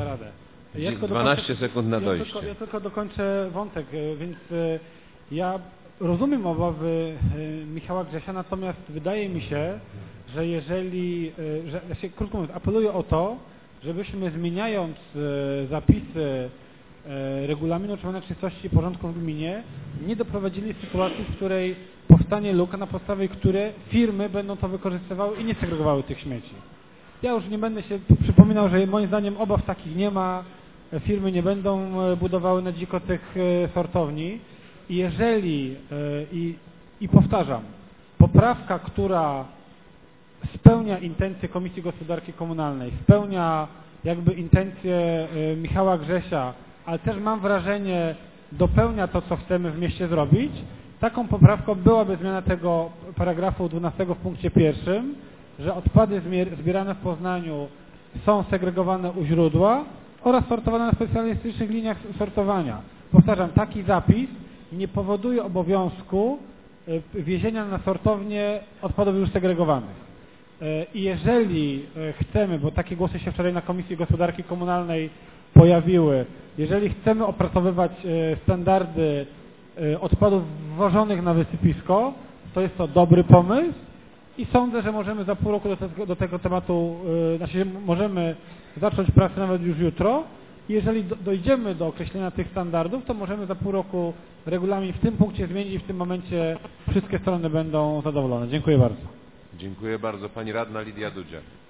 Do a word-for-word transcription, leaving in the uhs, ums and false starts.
radę. Ja dwanaście sekund na dojście. Ja tylko, ja tylko dokończę wątek, więc ja rozumiem obawy Michała Grzesia, natomiast wydaje mi się, że jeżeli, że, ja się, krótko mówiąc, apeluję o to, żebyśmy zmieniając zapisy regulaminu utrzymania czystości i porządku w gminie nie doprowadzili sytuacji, w której powstanie luka, na podstawie której firmy będą to wykorzystywały i nie segregowały tych śmieci. Ja już nie będę się przypominał, że moim zdaniem obaw takich nie ma, firmy nie będą budowały na dziko tych sortowni i jeżeli, i, i powtarzam, poprawka, która spełnia intencje Komisji Gospodarki Komunalnej, spełnia jakby intencje Michała Grzesia, ale też mam wrażenie, dopełnia to, co chcemy w mieście zrobić, taką poprawką byłaby zmiana tego paragrafu dwunastego w punkcie pierwszym, że odpady zbierane w Poznaniu są segregowane u źródła oraz sortowane na specjalistycznych liniach sortowania. Powtarzam, taki zapis nie powoduje obowiązku wiezienia na sortownię odpadów już segregowanych. I jeżeli chcemy, bo takie głosy się wczoraj na Komisji Gospodarki Komunalnej pojawiły, jeżeli chcemy opracowywać standardy odpadów wwożonych na wysypisko, to jest to dobry pomysł i sądzę, że możemy za pół roku do tego, do tego tematu, znaczy możemy zacząć pracę nawet już jutro. Jeżeli dojdziemy do określenia tych standardów, to możemy za pół roku regulamin w tym punkcie zmienić i w tym momencie wszystkie strony będą zadowolone. Dziękuję bardzo. Dziękuję bardzo. Pani radna Lidia Dudzia.